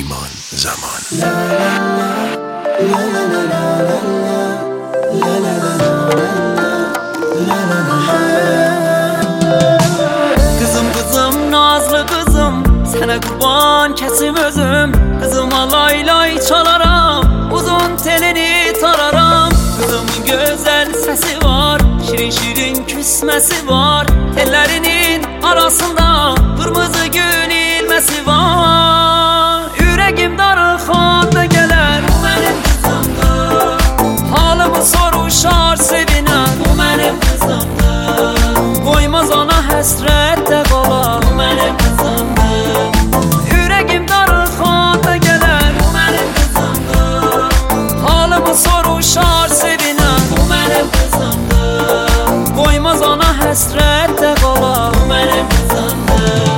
zaman. Kızım nazlı kızım, sana kurban kesim özüm. Kızıma lay lay çalaram, uzun telini tararam. Kızımın güzel sesi var, şirin şirin küsmesi var. Tellerinin arasında kırmızı gül ilmesi var. Yüreğim darıxanda gələr, bu mənim kızımdır. Halımı soruşar seviner, bu mənim kızımdır. Koymaz ona həsrətdə qalar, bu mənim kızımdır. Yüreğim darıxanda gələr, bu mənim kızımdır. Halımı soruşar seviner, bu mənim kızımdır. Koymaz ona həsrətdə qalar, bu mənim kızımdır.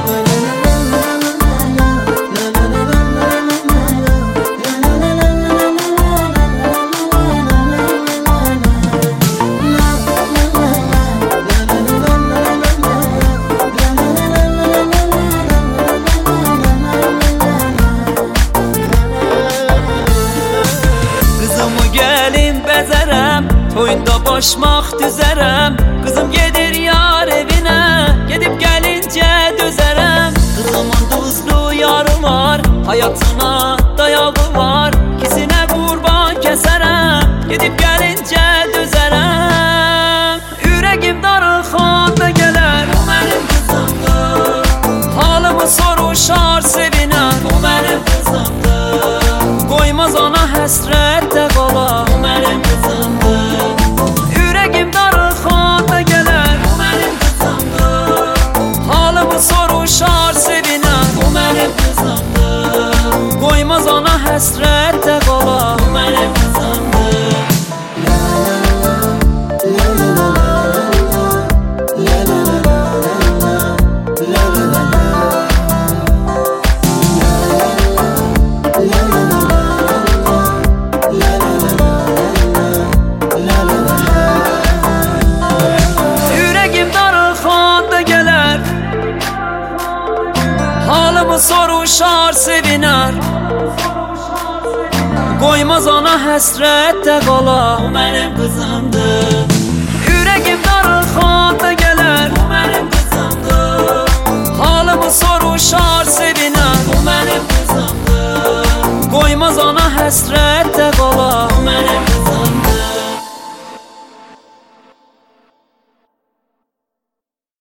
Toyunda başmaq düzərəm, qızım gedir yar evinə, gedib gəlincə dözərəm. Qızımın duzlu yarı var, hayatına dayağı var, ikisine qurban kəsərəm, gedib gəlincə dözərəm. Yüreğim darıxanda gələr, bu mənim kızımdır. Halımı soruşar seviner, bu mənim kızımdır. Koymaz ona həsrətdə qalar, bu mənim kızımdır. Soruşar seviner, bu mənim kızımdır. Koymaz ona həsrətdə qalar, bu mənim kızımdır. Halımı soruşar seviner, koymaz ona həsrətdə qalar, bu mənim kızımdır.